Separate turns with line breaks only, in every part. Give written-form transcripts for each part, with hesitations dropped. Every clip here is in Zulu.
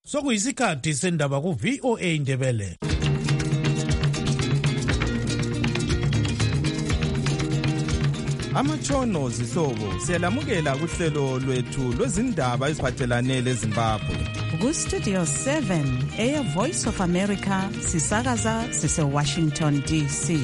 Sokuyisikhathi sendaba ku VOA Ndebele.
Amatshono zihlobo siyalamukela kuhlelo lwethu lwezindaba eziphathelane leZimbabwe.
Ku-Studio 7 Air Voice of America sisakaza sise-Washington DC.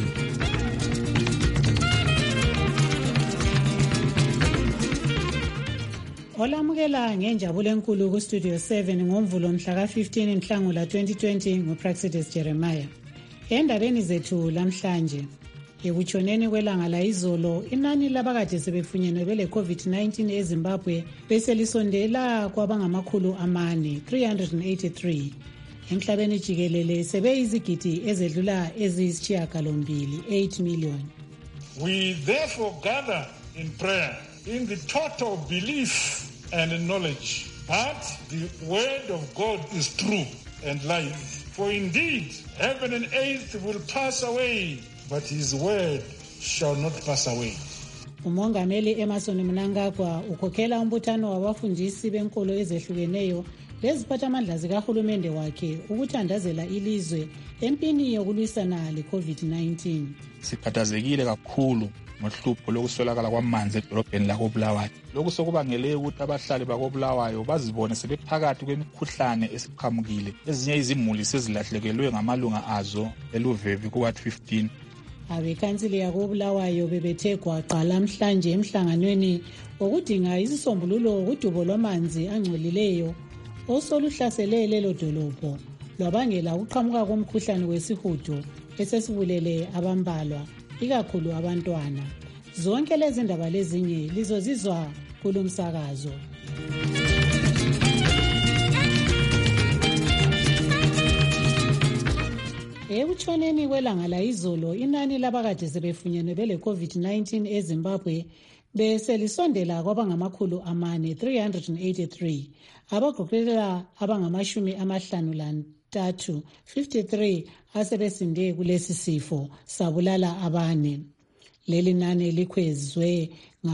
Olamukela ngenjabulo enkulu ku-Studio 7 ngomvulo mhla ka-15 Nhlangula 2020 nguPraxidis Jeremiah. Endabeni zethu lamhlanje, ekutshoneni kwelanga layizolo, inani labakade sebefunyenwe bele COVID-19 eZimbabwe beselisondela kwabangamakhulu 383. Emhlabeni jikelele sebeyizigidi ezedlula eziyisishiyagalombili 8 million.
We therefore gather in prayer in the total belief and knowledge that the word of God is true and life. For indeed, heaven and earth will pass away, but his word shall not pass away.
Umongameli Emmerson Mnangagwa ukhokhela umbuthano wabafundisi benkolo ezehlukeneyo leziphathamandla zikahulumende wakhe ukuthandazela ilizwe empini yokulwisana le-COVID-19.
Siphathazekile kakhulu ngohlupho lokuswelakala kwamanzi edolobheni lakoBulawayo. Lokhu sokubangele ukuthi abahlali bakoBulawayo bazibone sebephakathi kwemikhuhlane esiqhamukile. Ezinye izimuli sezilahlekelwe ngamalunga azo eLuvevi kuWard 15.
Abekhansili yakoBulawayo bebethe gwaqa lamhlanje emhlanganweni wokudinga isisombululo kudubo lwamanzi angcolileyo osoluhlasele lelo dolobho lwabangela ukuqhamuka komkhuhlane wesihudo esesibulele abambalwa, ikakhulu abantwana. Zonke lezi ndaba lezinye lizozizwa kulomsakazo. Ekutshoneni kwelanga layizolo, inani labakade sebefunyenwe bele COVID-19 eZimbabwe beselisondela kwabangamakhulu 383. Abagoqela abangama53 53 asebesinde kulesi sifo sabulala abane. Leli nani likhwezwe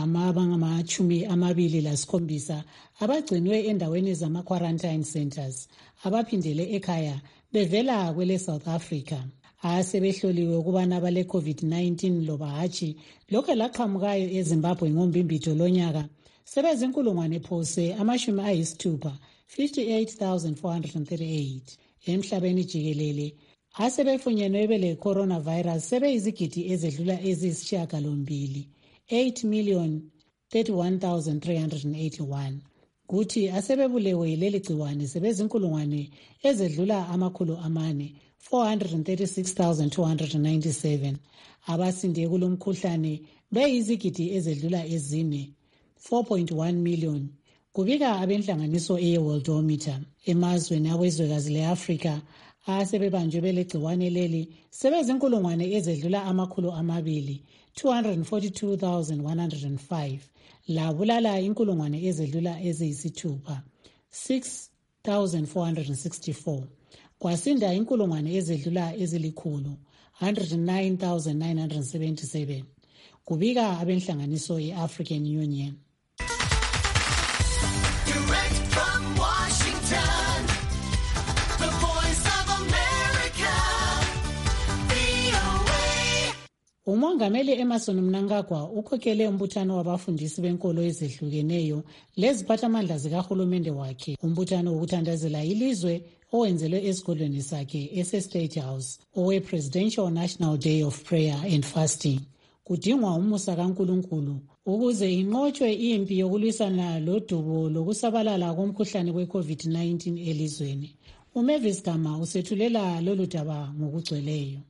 ngama-27 abagcinwe endaweni zama-quarantine centers abaphindele ekhaya bevela kwele South Africa. Asebehloliwe ukubana bale COVID-19 loba hatshi, lokho laqhamukayo eZimbabwe ngombimbitho lonyaka sebezinkulungwane phose 58,438. Emhlabeni jikelele asebefunyenwe bele coronavirus sebeyizigidi ezedlula eziyisishiyagalombili 8,031,381. Kuthi asebebulewe leli gciwane sebezinkulungwane ezedlula amakhulu 436,297. Abasinde kulomkhuhlane beyizigidi ezedlula ezine 4.1 million. Kubika abenhlanganiso eWorldometer. Emazweni awezwekazi leAfrika asebebanjwe bele gciwane leli sebezinkulungwane ezedlula amakhulu 242,105. Labulala inkulungwane ezedlula eziyisithupha 6,464. Kwasinda inkulungwane ezedlula ezilikhulu 109,977. Kubika abenhlanganiso yeAfrican Union.
Direct from Washington, the Voice of America, VOA.
Umongameli Emmerson Mnangagwa ukhokhele umbuthano wabafundisi benkolo ezehlukeneyo leziphathamandla zikahulumende wakhe. Umbuthano wokuthandazela ilizwe owenzelwe esigodlweni sakhe ese-State House owe-Presidential National Day of Prayer and Fasting. Kudingwa umusa kaNkulunkulu ukuze inqotshwe impi yokulwisana lodubo lokusabalala komkhuhlane we-COVID-19 elizweni. uMavis Gama usethulela lolu daba ngokugcweleyo.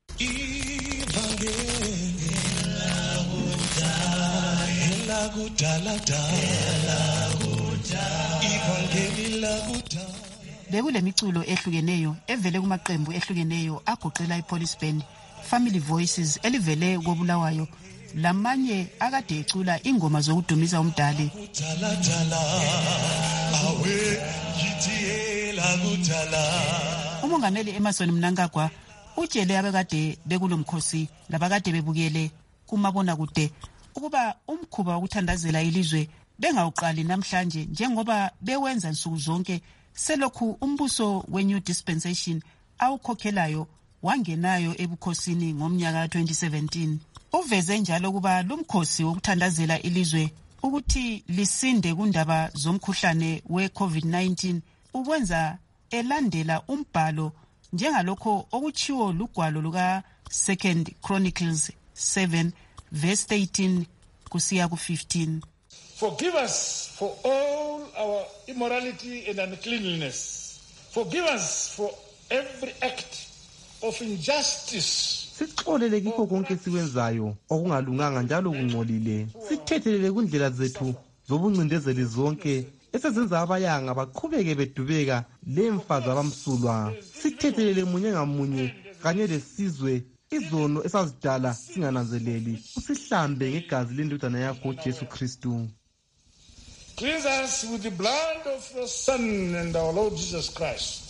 Bekulemiculo ehlukeneyo evele kumaqembu ehlukeneyo agoqela iPolice Band, Family Voices elivele koBulawayo, lamanye akade ecula ingoma zokudumisa umdali. Umongameli Emmerson Mnangagwa utshele abekade bekulomkhosi labakade bebukele kumabona kude ukuba umkhuba wokuthandazela ilizwe bengawuqali namhlanje njengoba bewenza nsuku zonke selokhu umbuso we-New Dispensation awukhokhelayo wangenayo ebukhosini ngomnyaka 2017. Uveze njalo ukuba lumkhosi wokuthandazela ilizwe ukuthi lisinde kundaba zomkhuhlane we-COVID-19 ukwenza elandela umbhalo njengalokho okuchiwo lugwalo luka 2 Chronicles 7 verse 18 kusiya ku-15.
Forgive us for all our immorality and uncleanliness. Forgive us for every act of injustice.
Sixolele kikho konke sikwenzayo okungalunganga njalo kungcolile. Sithethelele kundlela zethu zobuncindezeli zonke esezenza abayanga baqhubeke bedubeka lemfazi abamsulwa. Sithethelele munye ngamunye kanye lesizwe izono esazidala singananzeleli. Usihlambe ngegazi lendodana yakho uJesu Kristu.
Cleanse us with the blood of your Son and our Lord Jesus Christ.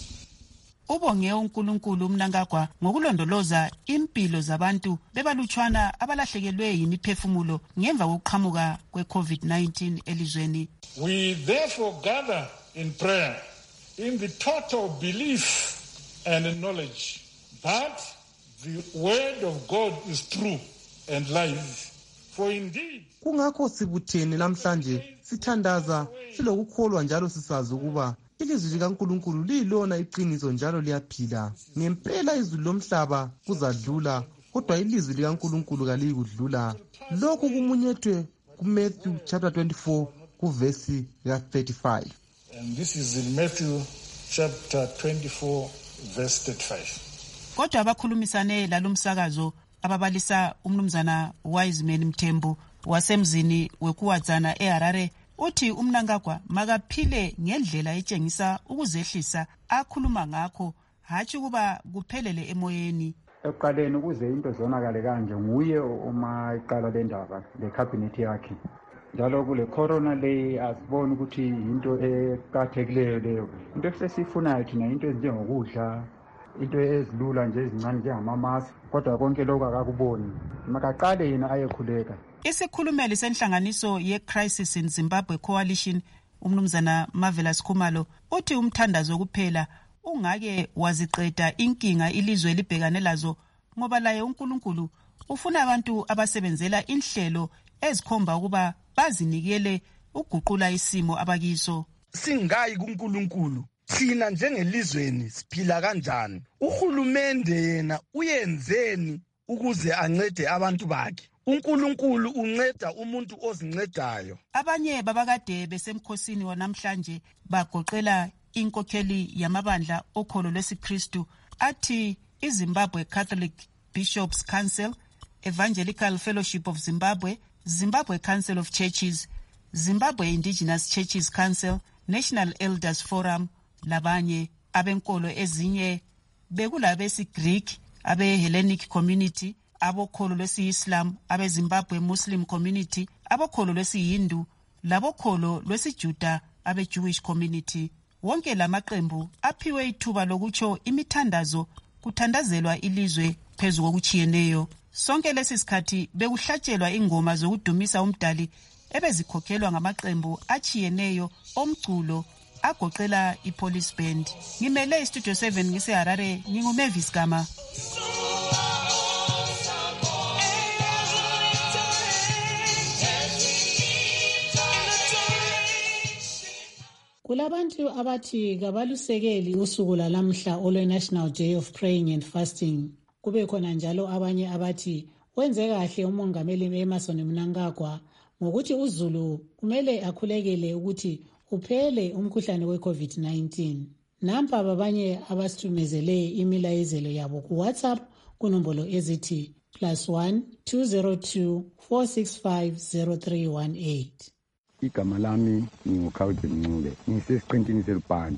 Ubonge uNkulunkulu umnankagwa ngokulondoloza impilo zabantu bebalutshwana abalahlekelwe yimiphefumulo ngemva kokuqhamuka kwe-COVID-19 elizweni.
We therefore gather in prayer in the total belief and knowledge that the word of God is true and life. For indeed,
kungakho sibuthene namhlanje sithandaza silokukholwa njalo sisazi ukuba ilizwi likaNkulunkulu liyilona iqiniso njalo liyaphila. Ngempela izulu lomhlaba kuzadlula kodwa ilizwi likaNkulunkulu kaliyikudlula. Lokhu kumunyethwe kuMatthew chapter 24 kuvesi ka-35.
and this is in Matthew chapter 24 verse 35.
Kodwa abakhulumisane lalumsakazo ababalisa umnumzana Wiseman Mthembu wasemzini wekuwadzana eHarare uthi umnankagwa makaphile ngendlela etshengisa ukuzehlisa akhuluma ngakho hatshi kuba kuphelele emoyeni.
Ekuqaleni ukuze into zonakale kanje nguye uma iqala le ndaba le-cabinet yakhe, njalo kule corona le asiboni ukuthi into eqakathekileyo leyo. Into esesifunayo thina into ezinjengokudla, into ezilula nje ezincane njengamamasi, kodwa konke lokhu akakuboni. Makaqale yena ayekhuleka.
Isikhulumeli senhlanganiso ye-Crisis in Zimbabwe Coalition umnumzana Marvelous Khumalo uthi umthandazo kuphela ungake waziqeda inkinga ilizwe libhekane lazo ngoba laye uNkulunkulu ufuna abantu abasebenzela inhlelo ezikhomba ukuba bazinikele uguqula isimo abakiso.
Singayi kuNkulunkulu thina njengelizweni siphila kanjani? Uhulumende yena uyenzeni ukuze ancede abantu bakhe? uNkulunkulu unceda umuntu ozincedayo.
Abanye babakade besemkhosini wanamhlanje bagoqela inkokheli yamabandla okholo lwesiKristu athi iZimbabwe Catholic Bishops Council, Evangelical Fellowship of Zimbabwe, Zimbabwe Council of Churches, Zimbabwe Indigenous Churches Council, National Elders Forum, labanye abenkolo ezinye bekulabesi-Greek, abe-Hellenic Community, abokholo lwesi-Islam, abe-Zimbabwe Muslim Community, abokholo lwesi-Hindu, labokholo lwesi-Juda, abe-Jewish Community. Wonke lamaqembu aphiwe ithuba lokutsho imithandazo kuthandazelwa ilizwe phezu kokuchiyeneyo. Sonke lesi sikhathi bekuhlatshelwa ingoma zokudumisa umdali ebezikhokhelwa ngamaqembu achiyeneyo omculo agoqela iPolice Band. Ngimele iStudio 7 ngiseHarare, nginguMavis Gama.
Kulabantu abathi kabalusekeli usuku lalamhla olwe-National Day of Praying and Fasting. Kube khona njalo abanye abathi wenze kahle umongameli Emmerson Mnangagwa ngokuthi uZulu kumele akhulekele ukuthi uphele umkhuhlane we-COVID-19. Nampa babanye abasithumezele imilayezelo yabo ku WhatsApp kunombolo ezithi +1 202 465 0318.
Igama lami nginguKhawuthi Mncube, ngisesiqintini selubhani.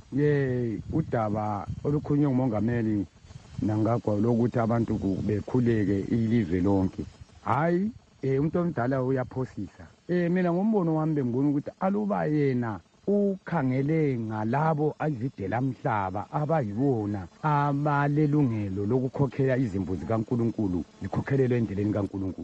Udaba olukhulunywe ngumongameli Mnangagwa lokuthi abantu bekhuleke ilizwe lonke. Hayi, umuntu omdala uyaphosisa. Mina ngombono wami bengibona ukuthi aluba yena ukhangele ngalabo azidela mhlaba abayibona abalelungelo lokukhokhela izimvu zikaNkulunkulu zikhokhelelwe endleleni kaNkulunkulu.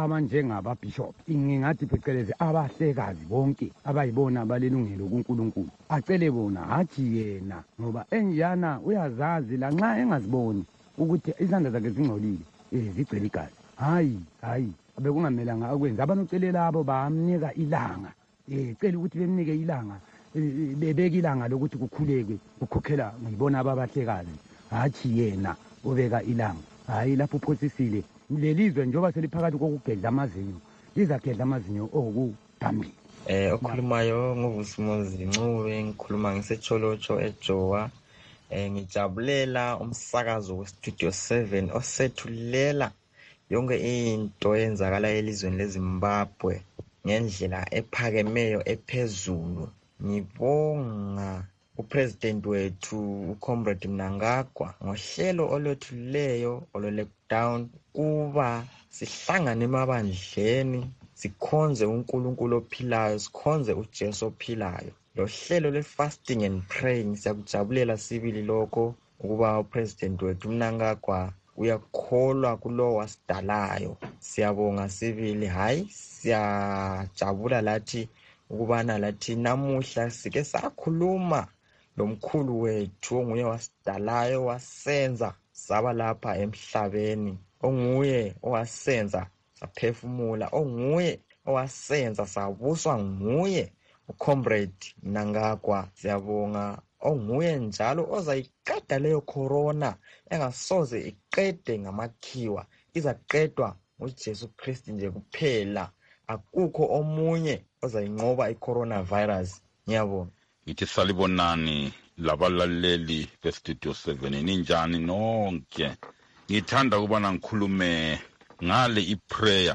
abanjengababishop ngingathi phecelezi abahlekazi bonke abayibona balelungelo kuNkulunkulu acele bona hathi yena ngoba enjana uyazazi lanxa engaziboni ukuthi izandla zakhe zingcolile zigcwele igazi hayi bekungamelanga akwenza abanocele labo bamnika ilanga cela ukuthi bemnike ilanga bebeka ilanga lokuthi kukhuleke ukhokhela ngibona ababahlekazi hathi yena ubeka ilanga hayi lapho uphosisile lelizwe njengoba seliphakathi kokugedla amazinyo lizagedla amazinyo okuphambili.
Okhulumayo nguVusumuzi Ncube ngikhuluma ngisecholotsho eJowa. Ngijabulela umsakazo weStudio 7 osethulela yonke into eyenzakala elizweni leZimbabwe ngendlela ephakemeyo ephezulu. Ngibonga uPresident wethu uComrade Mnangagwa ngohlelo olwethuleyo olo-lockdown kuba sihlangane emabandleni sikhonze uNkulunkulu ophilayo sikhonze uJesu ophilayo. Lo hlelo le-fasting and praying siyakujabulela sibili lokho ukuba uPresident wethu Mnangagwa uyakholwa kulo wasidalayo. Siyabonga sibili hayi siyajabula lathi ukubana lathi namuhla sike sakhuluma lomkhulu wethu onguye wasidalayo wasenza saba lapha emhlabeni, onguye owasenza saphefumula, onguye owasenza sabuswa nguye uComrade Mnangagwa. Siyabonga onguye njalo ozayiqeda leyo corona engasoze iqede ngamakhiwa, izaqedwa nguJesu Kristu nje kuphela. Akukho omunye ozayinqoba iCoronavirus. Ngiyabonga.
Ngithi salibonani labalaleli beStudio 7 ninjani nonke. Ngithanda ukubana ngikhulume ngale iprayer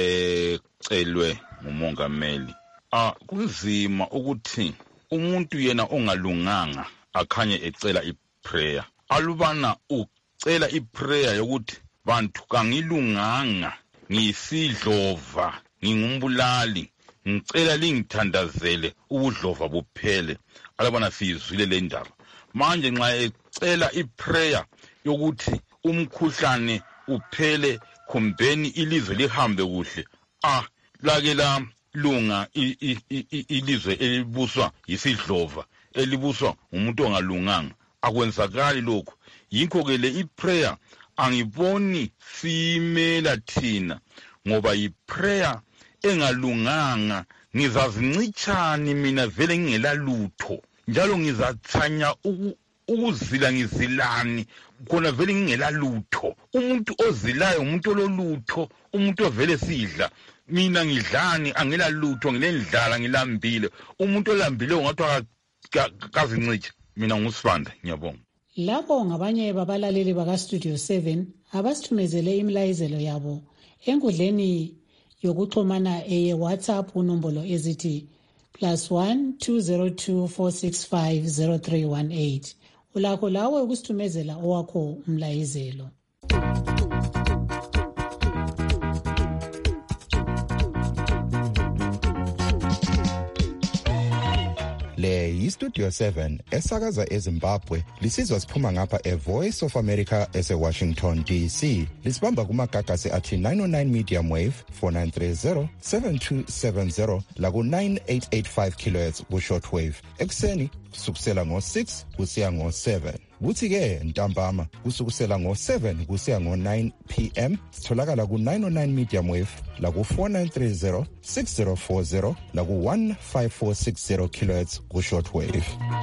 ecelwe ngumongameli. Kunzima ukuthi umuntu yena ongalunganga akhanye ecela iprayer. Alubana ucela iprayer yokuthi bantu kangilunganga, ngiyisidlova, ngingumbulali, ngicela lingithandazele ubudlova buphele. Alubana sizwile le ndaba. Manje nxa ecela iprayer yokuthi umkhuhlane uphele kumbeni ilizwe lihambe kuhle, lake la lunga ilizwe elibuswa yisidlova, elibuswa umuntu ongalunganga, akwenzakali lokho. Yikho ke le iprayer angiboni simela thina, ngoba iprayer engalunganga ngizazincitshani mina vele ngingela lutho, njalo ngizathanya ukuzila ngizilani khona vele ngingela lutho. Umuntu ozilayo umuntu ololutho, umuntu ovele sidla. Mina ngidlani angela lutho, ngilendlala ngilambile. Umuntu olambile ungathi kazincithe. Mina ngusifanda. Ngiyabonga.
Lapho ngabanye babalaleli bakaStudio 7 abasithumezele imlayizelo yabo enkundleni yokuxhumana WhatsApp unombolo ezithi +1 202 465 0318. Ulakho lawe ukusithumezela owakho umlayizelo.
Le yiStudio 7 esakaza eZimbabwe lisizwa siphuma ngapha eVoice of America eseWashington DC. Lisibamba kumagagasi athi 909 medium wave 4930 7270 laku 9885 kHz ku shortwave. Ekseni kusukela ngo6 kusiya ngo7. Kuthi ke ntambama kusukusela ngo7 kusiya ngo9 PM sitholakala ku 909 medium wave laku 4930 6040 laku 15460 kHz ku shortwave.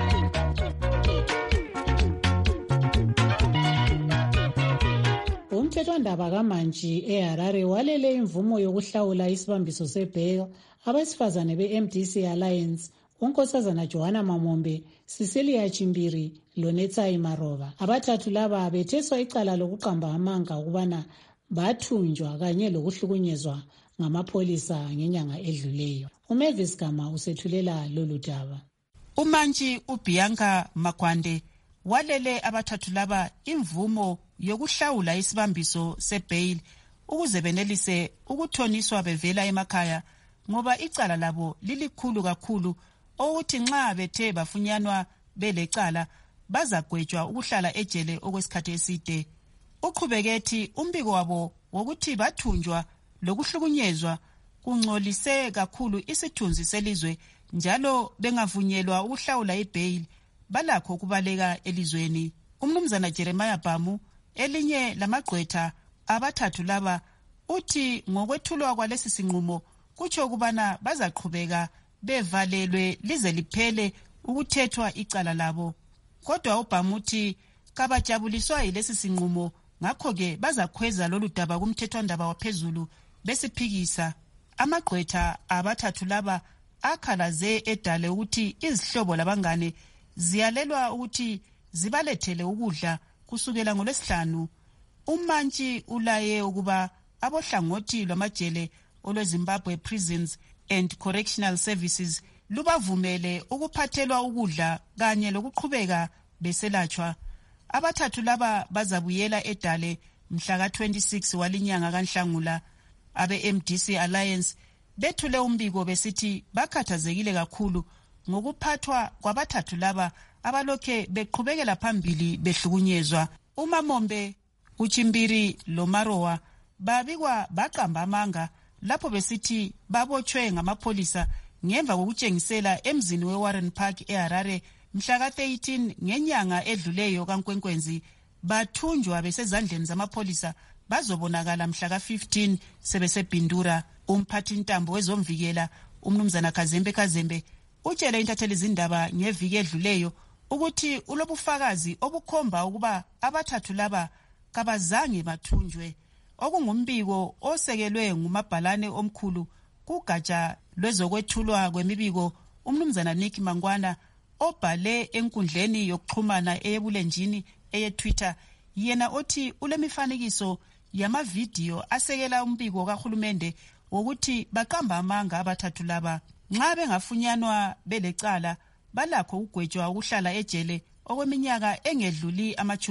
Umthethwandaba kaMantshi eHarare walele imvumo yokuhlawula isibambiso seBail abesifazane beMDC Alliance uNkosazana Johanna Mamombe, Cecilia Chimbiri loNetsai Maroba. Abathathu laba betheswa icala lokuqamba amanga ukubana bathunjwa kanye lokuhlukunyezwa ngamapholisa ngenyanga edluleyo. uMavis Gama usethulela lolu daba.
uMantshi uBianca Magwande walele abathathu laba imvumo yokuhlawula isibambiso seBail ukuze benelise ukuthoniswa bevela emakhaya ngoba icala labo lilikhulu kakhulu ukuthi nxa bethe bafunyanwa belecala bazagwetshwa ukuhlala ejele okwesikhathi eside. Uqhubeke ethi umbiko wabo wokuthi bathunjwa lokuhlukunyezwa kungcolise kakhulu isithunzi selizwe njalo bengavunyelwa ukuhlawula ibail balakho ukubaleka elizweni. Umnumzana Jeremiah Bhamu, elinye lamagqwetha abathathu laba, uthi ngokwethulwa kwalesi sinqumo kutsho ukubana bazaqhubeka bevalelwe lize liphele ukuthethwa icala labo. Kodwa uBhamu uthi kabajabuliswa yilesi sinqumo, ngakho-ke bazakhweza lolu daba kumthethwandaba waphezulu besiphikisa. Amagqwetha abathathu laba akhalaze edale ukuthi izihlobo labangane ziyalelwa ukuthi zibalethele ukudla kusukela ngoLwesihlanu. uMantshi ulaye ukuba abohlangothi lwamajele olweZimbabwe Prisons and Correctional Services lubavumele ukuphathelwa ukudla kanye lokuqhubeka beselatshwa. Abathathu laba bazabuyela edale mhla ka-26 walinyanga kaNhlangula. Abe-MDC Alliance bethule umbiko besithi bakhathazekile kakhulu ngokuphathwa kwabathathu laba abalokhe beqhubekela phambili behlukunyezwa. uMamombe, uChimbiri loMarowa babikwa baqamba amanga lapho besithi babotshwe ngamapholisa ngemva kokutshengisela emzini weWarren Park eHarare mhla ka-13 ngenyanga edluleyo kaNkwenkwenzi. Bathunjwa besezandleni zamapholisa bazobonakala mhla ka-15 sebesebhindura. Umphathintambo wezomvikela umnumzana Kazembe utshele intatheli zindaba ngeviki edluleyo ukuthi ulobufakazi obukhomba ukuba abathathu laba kabazange bathunjwe, okungumbiko osekelwe ngumabhalane omkhulu kugatsha lwezokwethulwa kwemibiko umnumzana Nick Mangwana, obhale enkundleni yokuxhumana eyebulenjini eyeTwitter. Yena othi ulemifanekiso yamavidiyo asekela umbiko kahulumende wokuthi baqamba amanga abathathu laba. Nxa bengafunyanwa belecala balakho ukugwetshwa ukuhlala ejele okweminyaka engedluli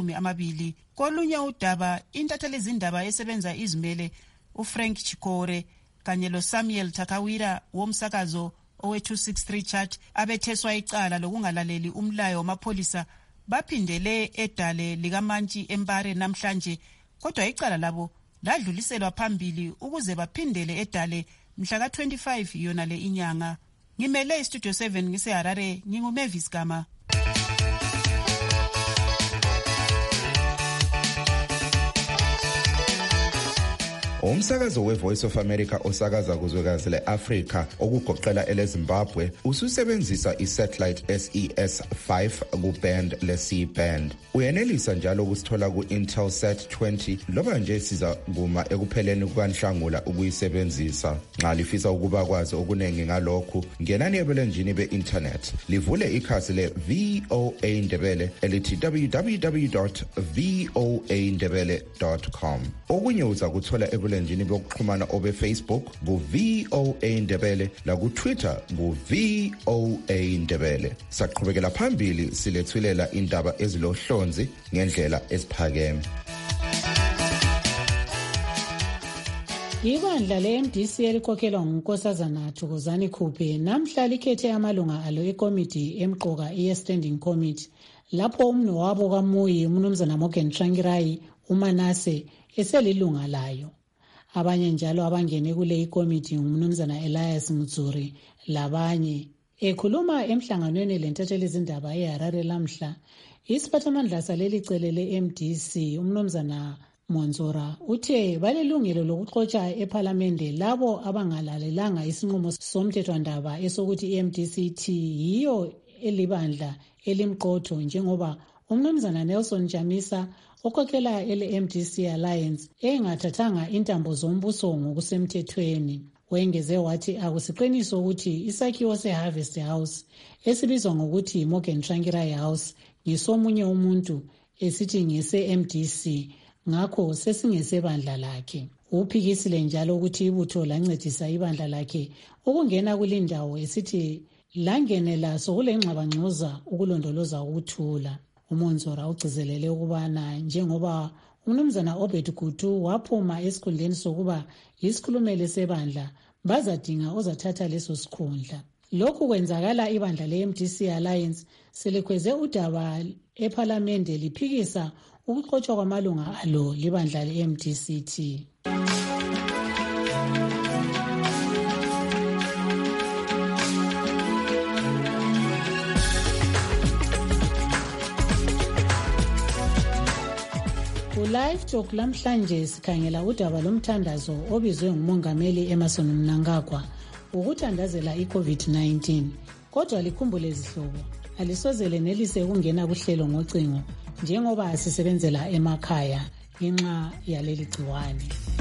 20. Kolunye udaba, intatheli zindaba esebenza izimele uFrank Chikore kanye loSamuel Takawira womsakazo owe263 chat abetheswa icala lokungalaleli umlayo wamapholisa baphindele edale likaMantshi eMpare namhlanje, kodwa icala labo ladluliselwa phambili ukuze baphindele edale mhla ka-25 yona le inyanga. Ngimele iStudio 7 ngiseHarare, nginguMavis Gama.
Umsakazo weVoice of America osakaza kuzwekazi leAfrika okugoqela eleZimbabwe ususebenzisa isatellite SES5 kuband leC-band. Uyenelisa njalo ukusithola ku-Intelsat 20 loba nje siza kuma ekupheleni kukaNhlangula ukuyisebenzisa. Nxa lifisa ukuba kwazi okuningi ngalokhu, ngenani ebulenjini be-internet, livule ikhasi le-VOA Ndebele elithi www.voandebele.com. Okunye uza kuthola ebulenjini bokuxhumana obe-Facebook ku-VOA Ndebele laku-Twitter ku-VOA Ndebele. Saqhubekela phambili silethulela indaba ezilohlonzi ngendlela esiphakeme.
Ibandla le-MDC elikhokhelwa nguNkosazana Thokozani Khuphe namhla likhethe amalunga alo ekomiti emqoka ye-Standing Committee lapho umnewabo kaMuyi umnumzana Morgan Tsvangirai uManase eselilunga layo. Abanye njalo abangene kule ikomiti ngumnumzana Elias Mutsuri labanye. Ekhuluma emhlanganweni lentatheli zindaba eHarare lamhla, isiphathamandla saleli cele le-MDC umnumzana Monzora uthe balelungelo lokuxotsha ephalamende labo abangalalelanga isinqumo somthethwandaba esokuthi iMDC yiyo elibandla elimqotho, njengoba umnumzana Nelson Chamisa okhokhela ele-MDC Alliance engathathanga intambo zombuso ngokusemthethweni. Wengeze wathi akusiqiniso ukuthi isakhiwo seHarvest House esibizwa ngokuthi Morgan Tsvangirai House ngesomunye umuntu esithi ngese-MDC, ngakho sesingesebandla lakhe. Uphikisile njalo ukuthi ibutho lancedisa ibandla lakhe ukungena kulindawo esithi langenela sokulengxabangxoza ukulondoloza ukuthula. uMonzora ugcizelele ukubana njengoba umnumzana Obed Gutu waphuma esikhundleni sokuba yisikhulumeli sebandla, bazadinga ozathatha leso sikhundla. Lokhu kwenzakala ibandla le-MDC Alliance selikhweze udaba ephalamende liphikisa ukuxotshwa kwamalunga alo libandla le-MDCT. Ku-Live Talk lamhlanje sikhangela udaba lomthandazo obizwe ngumongameli Emmerson Mnangagwa ukuthandazela i-COVID-19. Kodwa likhumbule izihlobo, alisoze lenelise ukungena kuhlelo ngocingo njengoba sisebenzela emakhaya ngenxa yaleli gciwane.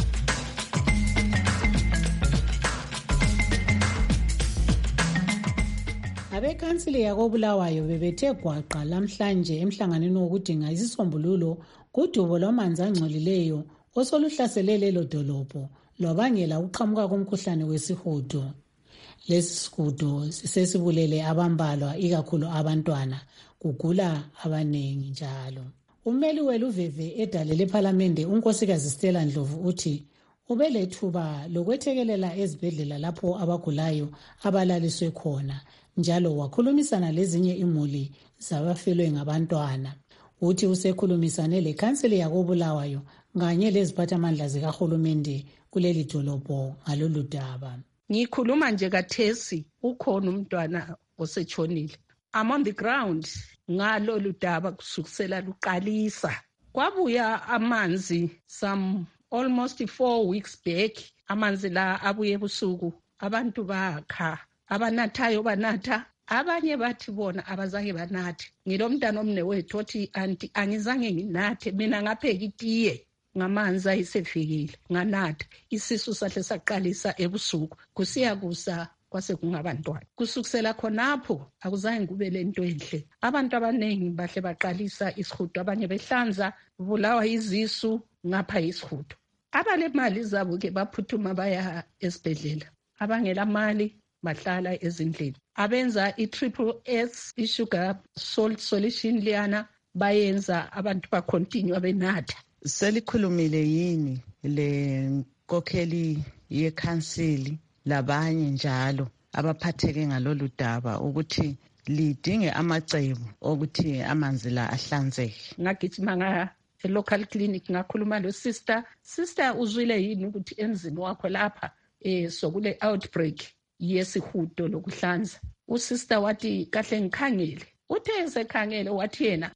Abekhansili yakoBulawayo bebethe gwaqa lamhlanje emhlanganweni wokudinga isisombululo kudubo lwamanzi angcolileyo osoluhlasele lelo dolobho lwabangela ukuqhamuka komkhuhlane wesihudo. Lesi sihudo sesibulele abambalwa ikakhulu abantwana, kugula abanengi njalo. Umeli weluveve edale lephalamende unkosikazi Stella Ndlovu uthi ubelethuba lokwethekelela ezibhedlela lapho abagulayo abalaliswe khona, njalo wakhulumisana lezinye imuli zabafelwe ngabantwana. Uthi usekhulumisane lekhansili yakoBulawayo kanye leziphathamandla zikahulumende kuleli dolobho ngalolu daba.
Ngikhuluma nje kathesi ukhona umntwana osetshonile. I'm on the ground ngalolu daba kusukisela luqalisa. Kwabuya amanzi some almost 4 weeks back. Amanzi la abuye ebusuku, abantu bakha, abanathayo banatha, abanye bathi bona abazange banathe. Ngilomntana omnewethu othi anti angizange nginathe, mina ngapheka itiye ngamanzi ayisefikile nganatha, isisu sahle saqalisa ebusuku kusiya kusa kwase kungabantwana. Kusukisela khonapho akuzange kube lento enhle. Abantu abaningi bahle baqalisa isihudo, abanye behlanza, bulawa izisu ngapha isihudo. Abale mali zabo ke baphuthuma baya esibhedlela, abangela mali bahlala ezindlini. Abenza i-triple S i-sugar salt solution liyana bayenza abantu bacontinue benatha.
Selikhulumile yini le nkokheli yekhansili labanye njalo abaphatheke ngalolu daba ukuthi lidinge amacebo okuthi amanzi la ahlanzeke?
Ngagijima e-local clinic ngakhuluma lo sister uzwile yini ukuthi emzini wakho lapha sokule outbreak yesihudo lokuhlanza? Usister wathi kahle ngikhangele. Uthe esekhangele wathi yena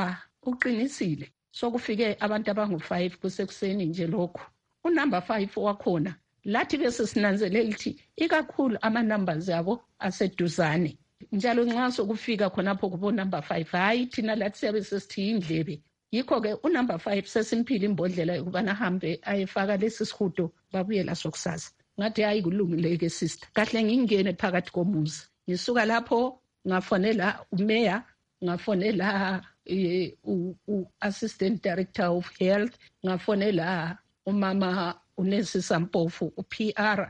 uqinisile. Sokufike abantu abangu5 kusekuseni nje lokho. Unumber 5 wakhona lathi bese sinanzelela ukuthi ikakhulu ama-numbers yabo aseduzane. Njalo nxa sokufika khonapho kubo number 5 hayi thina lathi siyabe sesithi indlebe. Yikho-ke unumber 5 sesimphile imbodlela yokubana hambe ayefaka lesi sihudo babuyela sokusasa. Ngathi hayi kulungile-ke sister, kahle ngingene phakathi komuzi. Ngisuka lapho ngafonela umeya, ngafonela u-assistant director of health, ngafonela umama uNelsi Sampofu, u-PR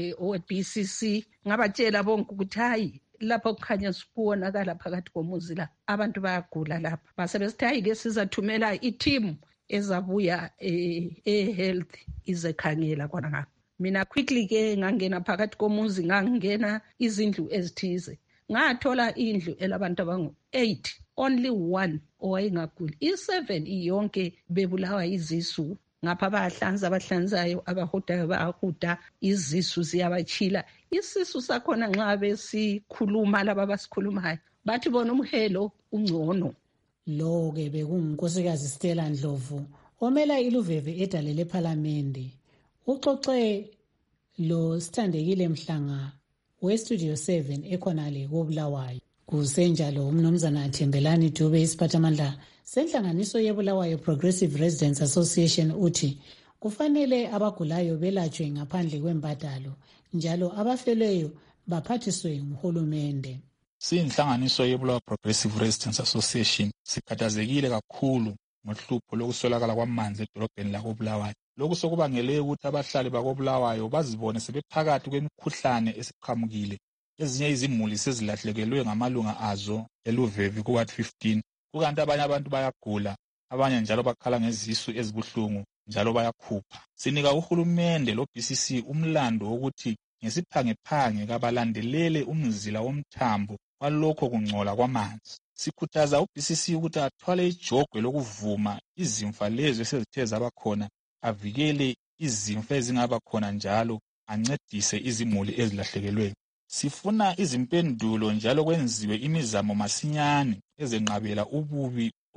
owe-BCC, ngabatshela bonke ukuthi hayi lapho kukhanya sikubonakala phakathi komuzi la abantu bayagula lapha. Basebesithi hayi-ke sizathumela i-team ezabuya e-health izekhangela khona ngapha. Mina quickly-ke ngangena phakathi komuzi, ngangena izindlu ezithize, ngathola indlu elabantu abangu-8, only 1 owayengaguli. I-7 iyonke bebulawa izisu. Ngapha bayahlanza abahlanzayo, abahudayo bayahuda, izisu ziyabachila. Isisu sakhona nxa besikhuluma laba basikhulumayo bathi bona umhelo ungcono.
Lo-ke bekungunkosikazi Stella Ndlovu omela iluveve edale lephalamende. Uxoxe lo Sithandekile Mhlanga we-Studio 7 ekhonale koBulawayo. Kusenjalo umnumzana Thembelani Dube isiphathamandla senhlanganiso yeBulawayo Progressive Residents Association uthi kufanele abagulayo belatshwe ngaphandle kwembadalo, njalo abafelweyo baphathiswe nguhulumende.
Siyinhlanganiso yeBulawayo Progressive Residents Association sikhathazekile kakhulu ngohlupho lokuswelakala kwamanzi edolobheni lakoBulawayo. Lokhu sokubangele ukuthi abahlali bakoBulawayo bazibone sebephakathi kwemikhuhlane esiqhamukile. Ezinye izimuli sezilahlekelwe ngamalunga azo eluvevi kuward 15, kukanti abanye abantu bayagula, abanye njalo bakhala ngezisu ezibuhlungu njalo bayakhupha. Sinika uhulumende lo-BCC umlando wokuthi ngesiphangephange kabalandelele umzila womthambo walokho kungcola kwamanzi. Sikhuthaza u-BCC ukuthi athwale ijogwe lokuvuma izimfa lezo esezithe zabakhona, avikele izimfa ezingaba khona njalo ancedise izimuli ezilahlekelweyo. Sifuna izimpendulo njalo kwenziwe imizamo masinyane ezenqabela ububi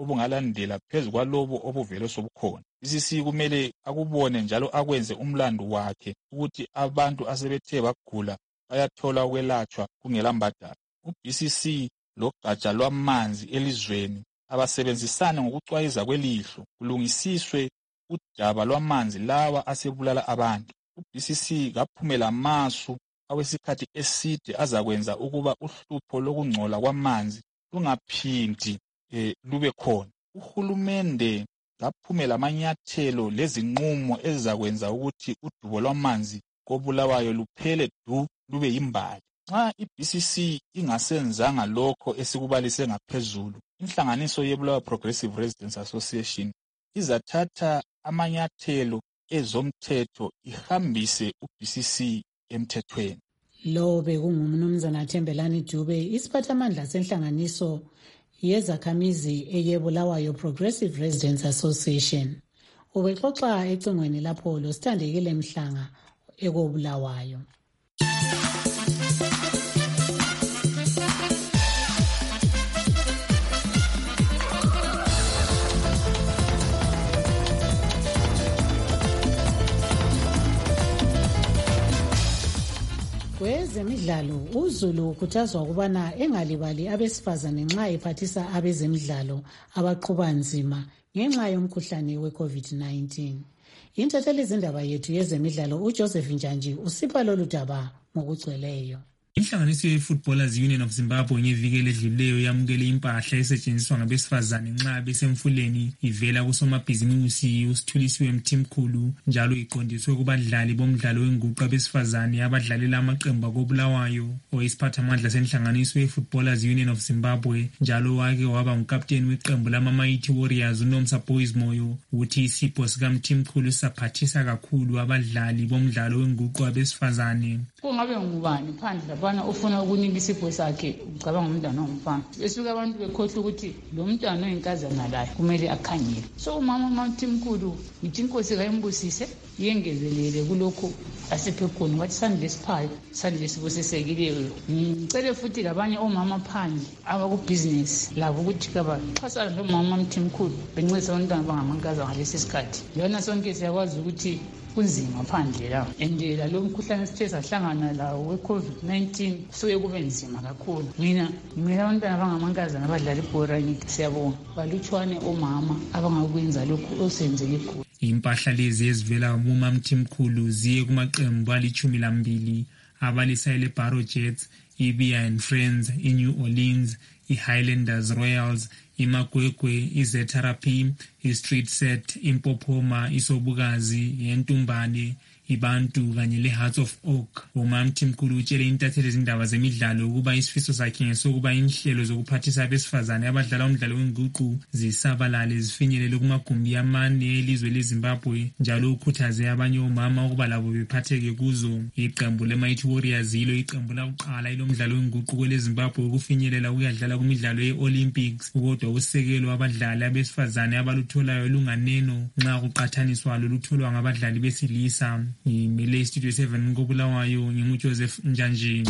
obungalandela phezu kwalobo obuvele sobukhona. ICC kumele akubone njalo akwenze umlandu wakhe ukuthi abantu asebethe bagula bayathola ukwelatshwa kungela mbadalo. U-BCC logatsha lwamanzi elizweni abasebenzisane ngokucwayiza kwelihlo kulungisiswe udaba lwamanzi lawa asebulala abantu. U-BCC kaphumela masu awesikhathi eside azakwenza ukuba uhlupho lokungcola kwamanzi lungaphindi lube khona. Uhulumende kaphumela amanyathelo lezinqumo ezizakwenza ukuthi udubo lwamanzi koBulawayo luphele du lube yimbali. Nxa i-BCC ingasenzanga lokho esikubalise ngaphezulu, inhlanganiso yeBulawayo Progressive Residents Association izathatha amanyathelo ezomthetho ihambise u-BCC emthethweni.
Lo bekungumnumzana Thembelani Dube, isiphathamandla senhlanganiso yezakhamizi eyeBulawayo Progressive Residents Association. Ubexoxa ecingweni lapho lo Sithandekile Mhlanga ekoBulawayo. Kwezemidlalo, uZulu ukhuthazwa ukubana engalibali abesifazane nxa ephathisa abezemidlalo abaqhuba nzima ngenxa yomkhuhlane we-COVID-19. Intatheli zindaba yethu yezemidlalo uJoseph Njanji usipha lolu daba ngokugcweleyo.
Inhlanganiso ye-Footballers Union of Zimbabwe ngeviki eledluleyo yamukele impahla esetshenziswa ngabesifazane nxa besemfuleni ivela kusomabhizimusi uSithulisiwe Mthimkhulu, njalo iqondiswe kubadlali bomdlalo wenguqu abesifazane abadlalela amaqembu akoBulawayo. Oyisiphathamandla senhlanganiso ye-Footballers Union of Zimbabwe njalo wake waba ngukapteni weqembu lama-Mighty Warriors uNomsa Boys Moyo uthi isipho sikaMthimkhulu saphathisa kakhulu abadlali bomdlalo wenguqu abesifazane.
Kungabe ngubani phandle bana ufuna ukunika isipho sakhe ucabanga umntwana ongumfana, besuke abantu bekhohlwa ukuthi lo mntwana oyinkazana laye kumele akhangele. So umama Mthimkhulu ngithi inkosi kayimbusise yengezelele kulokho asiphe khona wathi sandlesiphayo sandlesibusisekileyo. Ngicele futhi labanye omama phandle abakubhizinesi labo ukuthi kabaxhasane nomama Mthimkhulu bencedisa abantwana bangamankazana ngalesi sikhathi. Yona sonke siyakwazi ukuthi kunzima phandle la, endela lo mkhuhlane sithe sahlangana lawo we-COVID-19 suke kube nzima kakhulu. Mina abantwana bangamankazana abadlala ibhora ngithi siyabonga balutshwane omama abangakwenza lokhu osenzele khona.
Impahla lezi ezivela kuMama Mthimkhulu ziye kumaqembu ali-12 abalisayile Barrow Jets, iBia and Friends, iNew Orleans, iHighlanders Royals, iMagwegwe, iZRP, iStreet Set, iMpophoma, iSobukazi, iNtumbane, iBantu kanye leHearts of Oak. Umama Mthimkhulu utshele intatheli ezindaba zemidlalo ukuba isifiso sakhe ngesokuba inhlelo zokuphathisa abesifazane abadlala umdlalo wenguqu zisabalale zifinyelele kumagumbi amane elizwe leZimbabwe, njalo ukhuthaze abanye omama ukuba labo bephatheke kuzo. Iqembu leMighty Warriors yilo iqembu lakuqala ilomdlalo wenguqu kweleZimbabwe ukufinyelela ukuyadlala kumidlalo ye-Olympics, kodwa usekelo abadlali abesifazane abalutholayo lunganeno nxa kuqathaniswa lolutholwa ngabadlali besilisa. Imele Studio 7 koBulawayo nginguJoseph Njanji.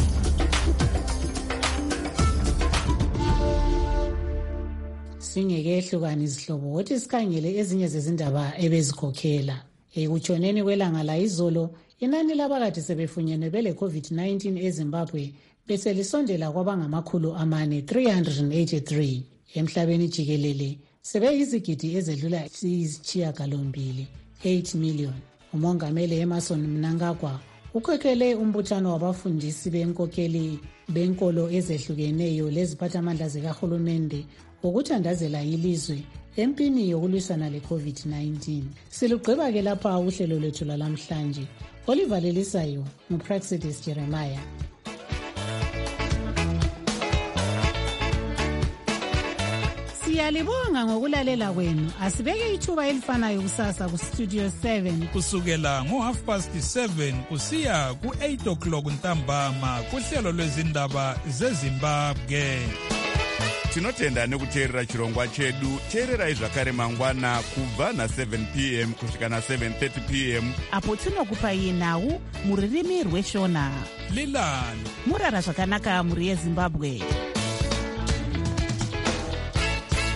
Singeke ehlukani izihlobo wothi sikhangele ezinye zezindaba ebezikhokhela. Ekutshoneni kwelanga la izolo, inani labakade sebefunyenwe bele COVID-19 eZimbabwe bese lisondela kwabangamakhulu 383. Emhlabeni jikelele sebeyizigidi ezedlula isishiyagalombili 8 million. Umongameli Emmerson Mnangagwa ukhokhele umbuthano wabafundisi benkolo ezehlukeneyo leziphathamandla zikahulumende ukuthandazela ilizwe empini yokulwisana le-COVID-19. Silugqiba ke lapha uhlelo lwethu lwalamhlanje. Olivalelisayo nguPraxidis Jeremiah. Siyalibonga ngokulalela kwenu. Asibeke ithuba elifanayo kusasa kuStudio 7
kusukela ngo7:30 kusiya ku8 ntambama kuhlelo lwezindaba zeZimbabwe.
Tinotenda nekuteerera chirongwa chedu. Teererai zvakare mangwana kubva na7 p.m. kusvika na7:30 p.m.
apo tinokupai nhau muririmi rweshona.
Lilani
murara zvakanaka muri yeZimbabwe.